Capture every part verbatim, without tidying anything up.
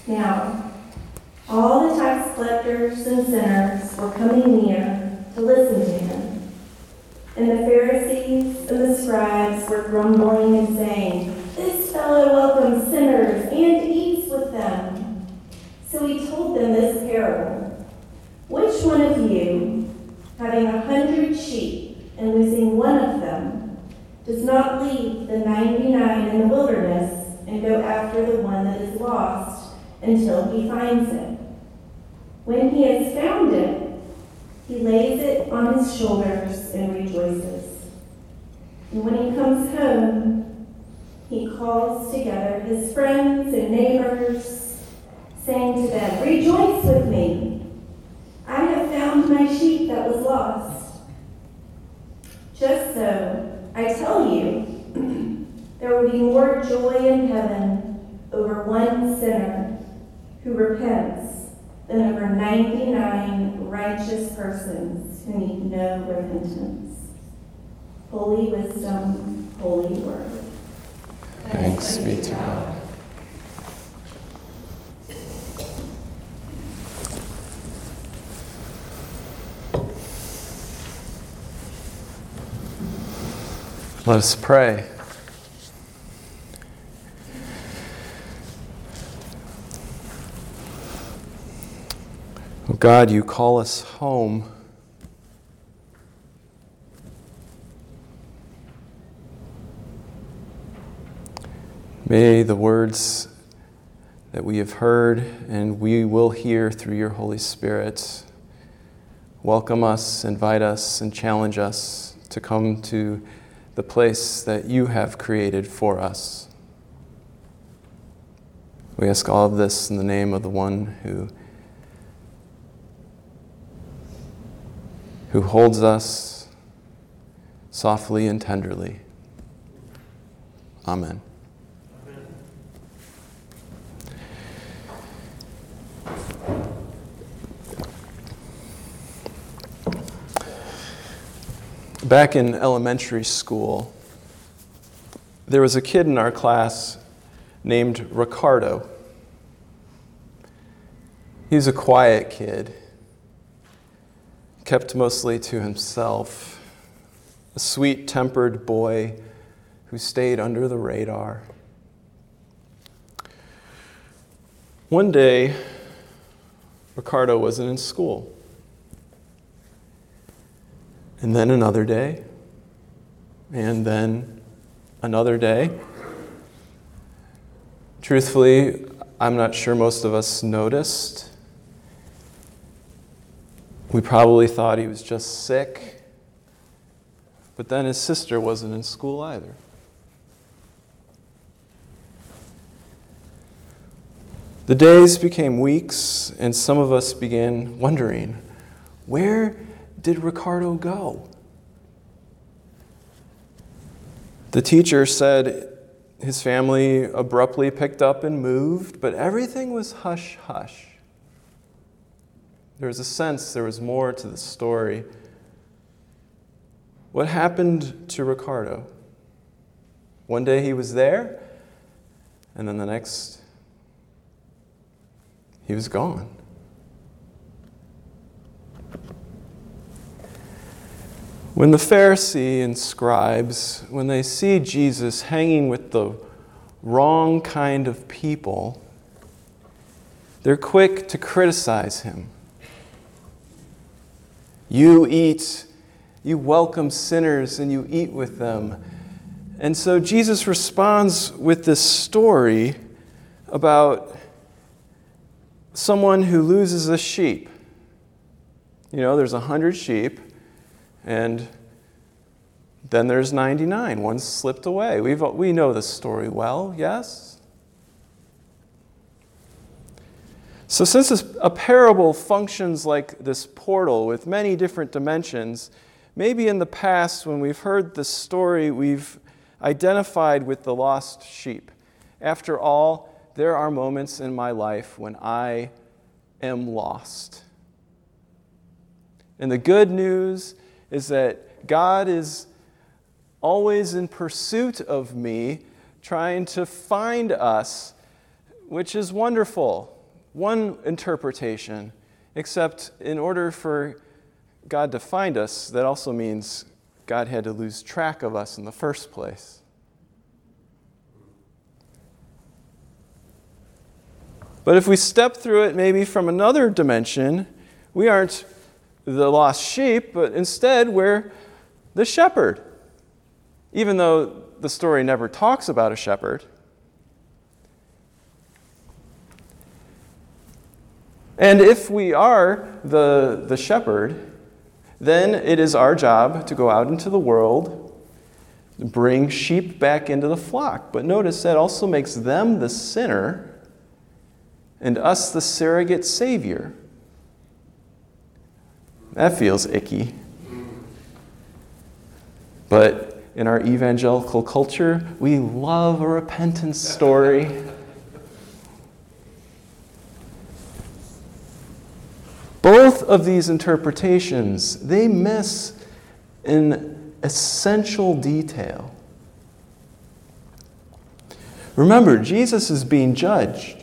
Now, all the tax collectors and sinners were coming near to listen to him. And the Pharisees and the scribes were grumbling and saying, "This fellow welcomes sinners and eats with them." So he told them this parable. "Which one of you, having a hundred sheep and losing one of them, does not leave the ninety-nine in the wilderness and go after the one that is lost until he finds it? When he has found it, he lays it on his shoulders and rejoices. And when he comes home, he calls together his friends and neighbors, saying to them, 'Rejoice with me! I have found my sheep that was lost.' Just so, I tell you, there will be more joy in heaven over one sinner who repents than over ninety-nine righteous persons who need no repentance." Holy wisdom, holy word. Thanks be to God. Let us pray. Oh God, you call us home. May the words that we have heard and we will hear through your Holy Spirit welcome us, invite us, and challenge us to come to the place that you have created for us. We ask all of this in the name of the one who who holds us softly and tenderly. Amen. Back in elementary school, there was a kid in our class named Ricardo. He was a quiet kid, kept mostly to himself, a sweet-tempered boy who stayed under the radar. One day, Ricardo wasn't in school. And then another day, and then another day. Truthfully, I'm not sure most of us noticed. We probably thought he was just sick, but then his sister wasn't in school either. The days became weeks, and some of us began wondering, where did Ricardo go? The teacher said his family abruptly picked up and moved, but everything was hush-hush. There was a sense there was more to the story. What happened to Ricardo? One day he was there, and then the next, he was gone. When the Pharisee and scribes, when they see Jesus hanging with the wrong kind of people, they're quick to criticize him. You eat, you welcome sinners, and you eat with them. And so Jesus responds with this story about someone who loses a sheep. You know, there's a hundred sheep, and then there's ninety-nine. One slipped away. We've, we know the story well, yes? So since this, a parable functions like this portal with many different dimensions, maybe in the past when we've heard this story, we've identified with the lost sheep. After all, there are moments in my life when I am lost. And the good news is that God is always in pursuit of me, trying to find us, which is wonderful. one interpretation, except in order for God to find us, that also means God had to lose track of us in the first place. But if we step through it maybe from another dimension, we aren't the lost sheep, but instead we're the shepherd. Even though the story never talks about a shepherd. And if we are the, the shepherd, then it is our job to go out into the world, bring sheep back into the flock. But notice that also makes them the sinner and us the surrogate savior. That feels icky. But in our evangelical culture, we love a repentance story. Both of these interpretations, they miss an essential detail. Remember, Jesus is being judged.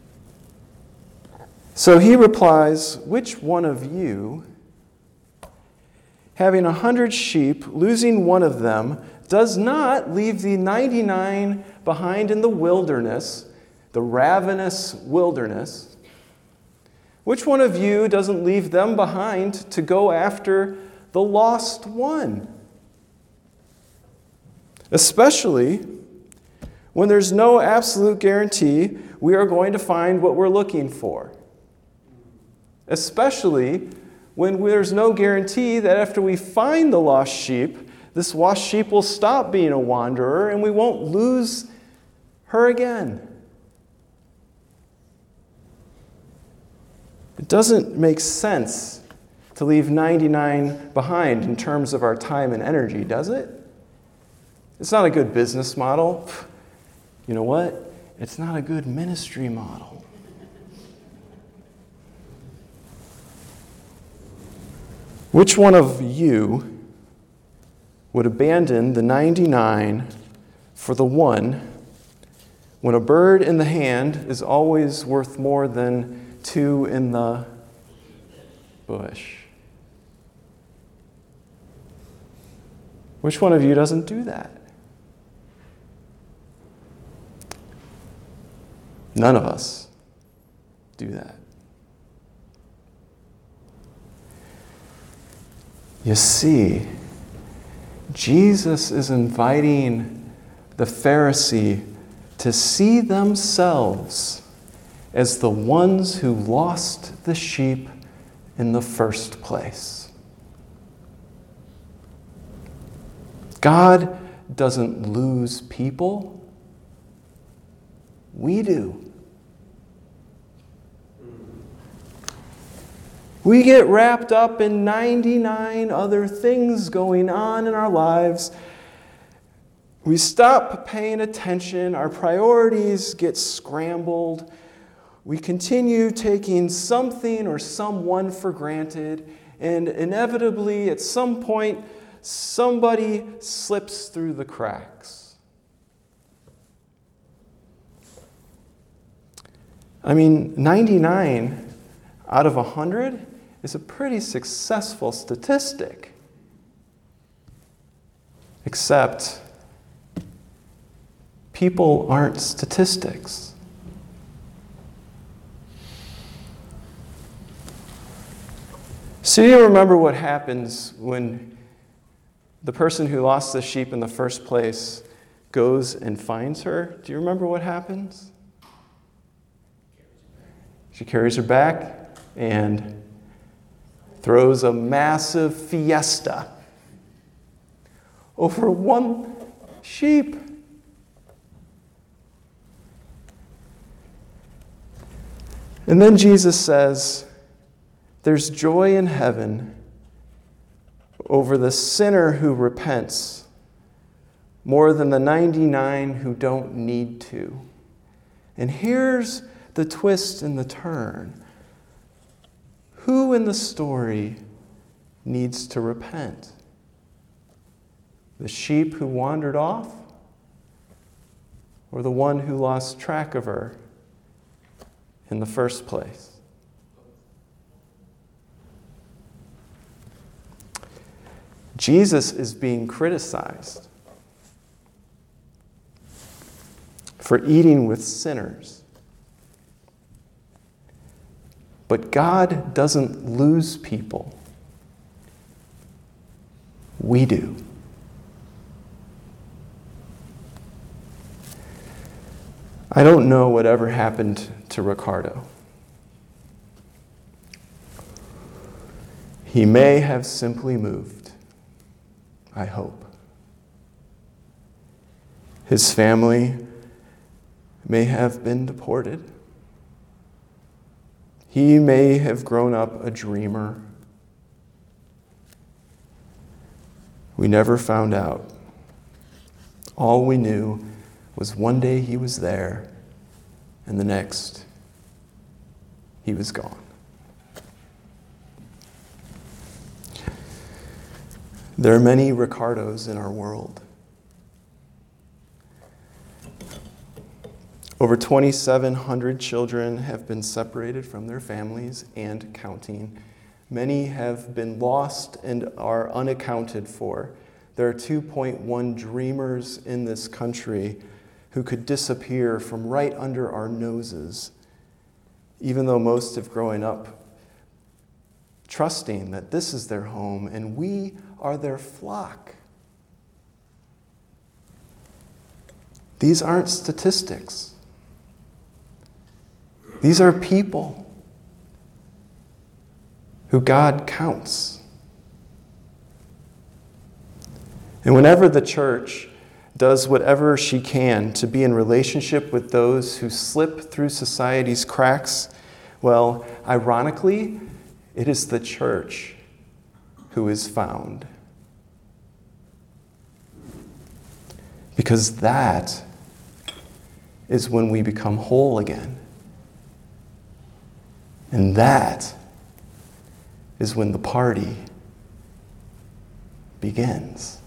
So he replies, "Which one of you, having a hundred sheep, losing one of them, does not leave the ninety-nine behind in the wilderness, the ravenous wilderness? Which one of you doesn't leave them behind to go after the lost one? Especially when there's no absolute guarantee we are going to find what we're looking for. Especially when there's no guarantee that after we find the lost sheep, this lost sheep will stop being a wanderer and we won't lose her again." It doesn't make sense to leave ninety-nine behind in terms of our time and energy, does it? It's not a good business model. You know what? It's not a good ministry model. Which one of you would abandon the ninety-nine for the one when a bird in the hand is always worth more than two in the bush? Which one of you doesn't do that? None of us do that. You see, Jesus is inviting the Pharisee to see themselves as the ones who lost the sheep in the first place. God doesn't lose people. We do. We get wrapped up in ninety-nine other things going on in our lives. We stop paying attention. Our priorities get scrambled. We continue taking something or someone for granted. And inevitably, at some point, somebody slips through the cracks. I mean, ninety-nine out of one hundred is a pretty successful statistic. Except people aren't statistics. So you remember what happens when the person who lost the sheep in the first place goes and finds her? Do you remember what happens? She carries her back and throws a massive fiesta over one sheep. And then Jesus says, there's joy in heaven over the sinner who repents more than the ninety-nine who don't need to. And here's the twist and the turn. Who in the story needs to repent? The sheep who wandered off? Or the one who lost track of her in the first place. Jesus is being criticized for eating with sinners. But God doesn't lose people. We do. I don't know whatever happened to Ricardo. He may have simply moved, I hope. His family may have been deported. He may have grown up a dreamer. We never found out. All we knew was one day he was there, and the next, he was gone. There are many Ricardos in our world. Over twenty-seven hundred children have been separated from their families and counting. Many have been lost and are unaccounted for. There are two point one dreamers in this country who could disappear from right under our noses, even though most have grown up trusting that this is their home and we are their flock. These aren't statistics. These are people who God counts. And whenever the church does whatever she can to be in relationship with those who slip through society's cracks, well, ironically, it is the church who is found. Because that is when we become whole again. And that is when the party begins.